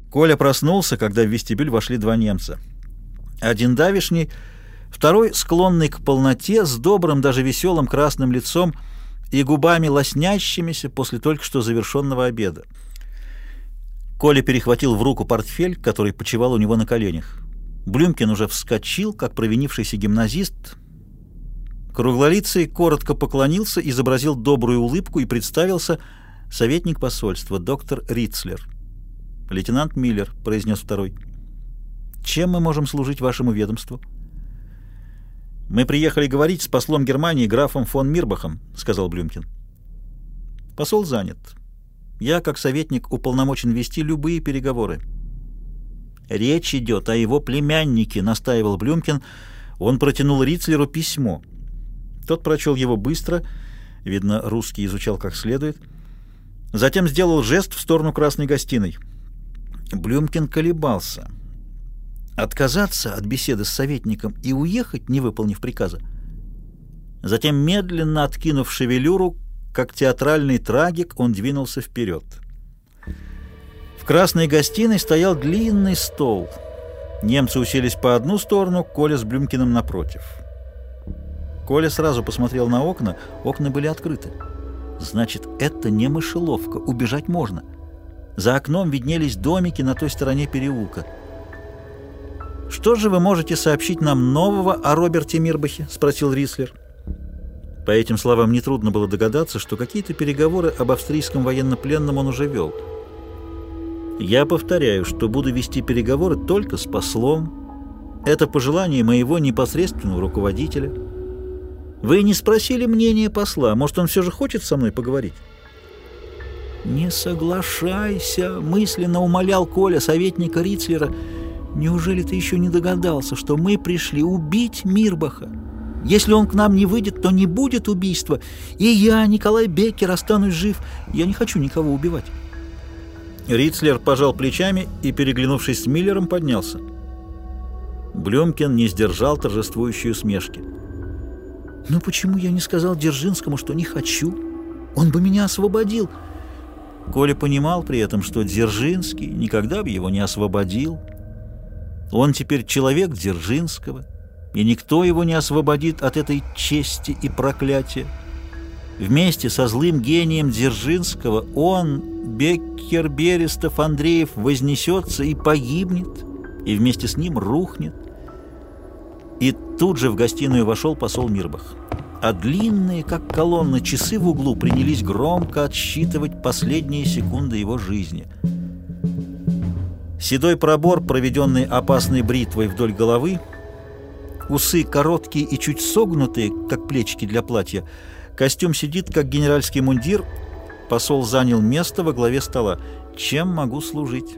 Коля проснулся, когда в вестибюль вошли два немца. Один давишний, второй склонный к полноте, с добрым, даже веселым красным лицом и губами лоснящимися после только что завершенного обеда. Коля перехватил в руку портфель, который почивал у него на коленях. Блюмкин уже вскочил, как провинившийся гимназист. Круглолицый коротко поклонился, изобразил добрую улыбку и представился: советник посольства, доктор Рицлер. «Лейтенант Миллер», — произнес второй. «Чем мы можем служить вашему ведомству?» «Мы приехали говорить с послом Германии графом фон Мирбахом», — сказал Блюмкин. «Посол занят. Я, как советник, уполномочен вести любые переговоры». «Речь идет о его племяннике», — настаивал Блюмкин. Он протянул Рицлеру письмо. Тот прочел его быстро, видно, русский изучал как следует. Затем сделал жест в сторону красной гостиной. Блюмкин колебался. Отказаться от беседы с советником и уехать, не выполнив приказа. Затем, медленно откинув шевелюру, как театральный трагик, он двинулся вперед. В красной гостиной стоял длинный стол. Немцы уселись по одну сторону, Коля с Блюмкиным напротив. Коля сразу посмотрел на окна. Окна были открыты. Значит, это не мышеловка, убежать можно. За окном виднелись домики на той стороне переулка. «Что же вы можете сообщить нам нового о Роберте Мирбахе?» — спросил Рицлер. По этим словам нетрудно было догадаться, что какие-то переговоры об австрийском военнопленном он уже вел. «Я повторяю, что буду вести переговоры только с послом. Это пожелание моего непосредственного руководителя. Вы не спросили мнения посла. Может, он все же хочет со мной поговорить?» «Не соглашайся», — мысленно умолял Коля советника Рицлера. «Неужели ты еще не догадался, что мы пришли убить Мирбаха? Если он к нам не выйдет, то не будет убийства. И я, Николай Беккер, останусь жив. Я не хочу никого убивать». Рицлер пожал плечами и, переглянувшись с Миллером, поднялся. Блюмкин не сдержал торжествующей усмешки. «Ну почему я не сказал Дзержинскому, что не хочу? Он бы меня освободил». Коля понимал при этом, что Дзержинский никогда бы его не освободил. Он теперь человек Дзержинского, и никто его не освободит от этой чести и проклятия. Вместе со злым гением Дзержинского он, Беккер, Берестов, Андреев, вознесется и погибнет, и вместе с ним рухнет. И тут же в гостиную вошел посол Мирбах. А длинные, как колонны, часы в углу принялись громко отсчитывать последние секунды его жизни. Седой пробор, проведенный опасной бритвой вдоль головы, усы короткие и чуть согнутые, как плечики для платья, костюм сидит, как генеральский мундир. Посол занял место во главе стола. «Чем могу служить?»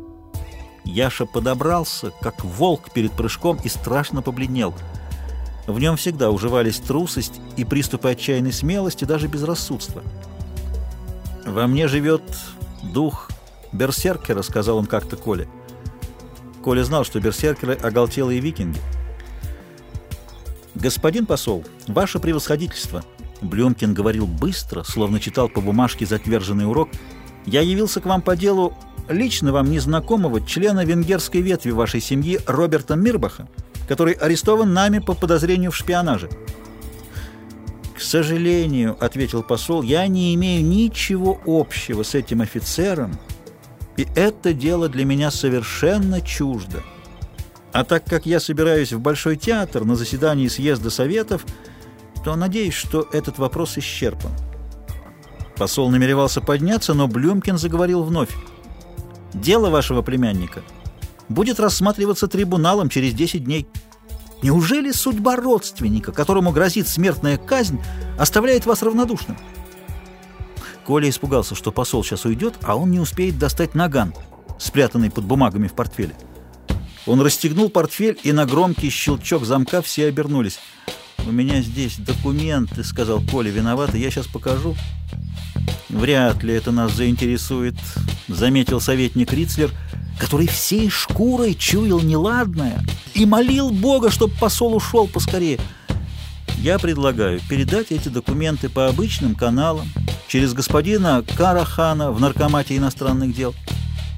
Яша подобрался, как волк перед прыжком, и страшно побледнел. В нем всегда уживались трусость и приступы отчаянной смелости, даже безрассудства. «Во мне живет дух берсеркера», — сказал он как-то Коле. Коля знал, что берсеркеры — оголтелые викинги. «Господин посол, ваше превосходительство», — Блюмкин говорил быстро, словно читал по бумажке затверженный урок, — «я явился к вам по делу лично вам незнакомого члена венгерской ветви вашей семьи Роберта Мирбаха, который арестован нами по подозрению в шпионаже». «К сожалению, — ответил посол, — я не имею ничего общего с этим офицером, и это дело для меня совершенно чуждо. А так как я собираюсь в Большой театр на заседании съезда советов, то надеюсь, что этот вопрос исчерпан». Посол намеревался подняться, но Блюмкин заговорил вновь. «Дело вашего племянника будет рассматриваться трибуналом через 10 дней. Неужели судьба родственника, которому грозит смертная казнь, оставляет вас равнодушным?» Коля испугался, что посол сейчас уйдет, а он не успеет достать наган, спрятанный под бумагами в портфеле. Он расстегнул портфель, и на громкий щелчок замка все обернулись. «У меня здесь документы», — сказал Коля, виноватый, — «я сейчас покажу». «Вряд ли это нас заинтересует», — заметил советник Рицлер, который всей шкурой чуял неладное и молил Бога, чтобы посол ушел поскорее. «Я предлагаю передать эти документы по обычным каналам через господина Карахана в Наркомате иностранных дел».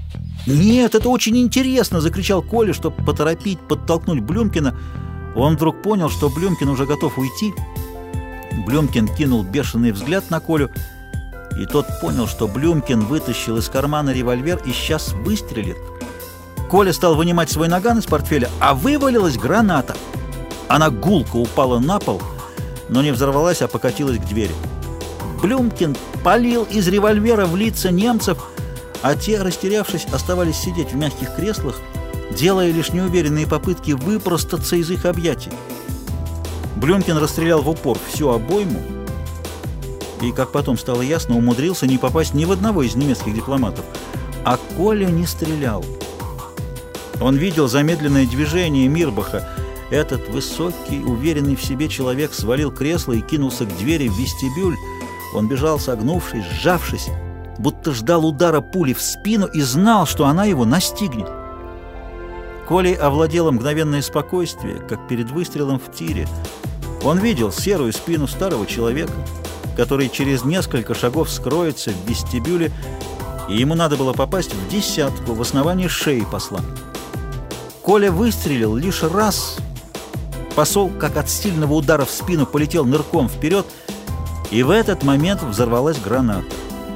«Нет, это очень интересно!» — закричал Коля, чтобы поторопить, подтолкнуть Блюмкина. Он вдруг понял, что Блюмкин уже готов уйти. Блюмкин кинул бешеный взгляд на Колю, и тот понял, что Блюмкин вытащил из кармана револьвер и сейчас выстрелит. Коля стал вынимать свой наган из портфеля, а вывалилась граната. Она гулко упала на пол, но не взорвалась, а покатилась к двери. Блюмкин палил из револьвера в лица немцев, а те, растерявшись, оставались сидеть в мягких креслах, делая лишь неуверенные попытки выпростаться из их объятий. Блюмкин расстрелял в упор всю обойму и, как потом стало ясно, умудрился не попасть ни в одного из немецких дипломатов. А Коля не стрелял. Он видел замедленное движение Мирбаха. Этот высокий, уверенный в себе человек свалил кресло и кинулся к двери в вестибюль. Он бежал, согнувшись, сжавшись, будто ждал удара пули в спину и знал, что она его настигнет. Колей овладело мгновенное спокойствие, как перед выстрелом в тире. Он видел серую спину старого человека, который через несколько шагов скроется в вестибюле, и ему надо было попасть в десятку в основании шеи посла. Коля выстрелил лишь раз. Посол, как от сильного удара в спину, полетел нырком вперед, и в этот момент взорвалась граната.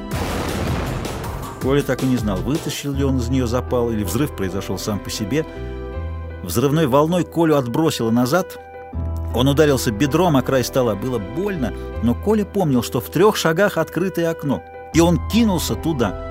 Коля так и не знал, вытащил ли он из нее запал, или взрыв произошел сам по себе. Взрывной волной Колю отбросило назад. Он ударился бедром о край стола. Было больно, но Коля помнил, что в 3 шагах открытое окно, и он кинулся туда.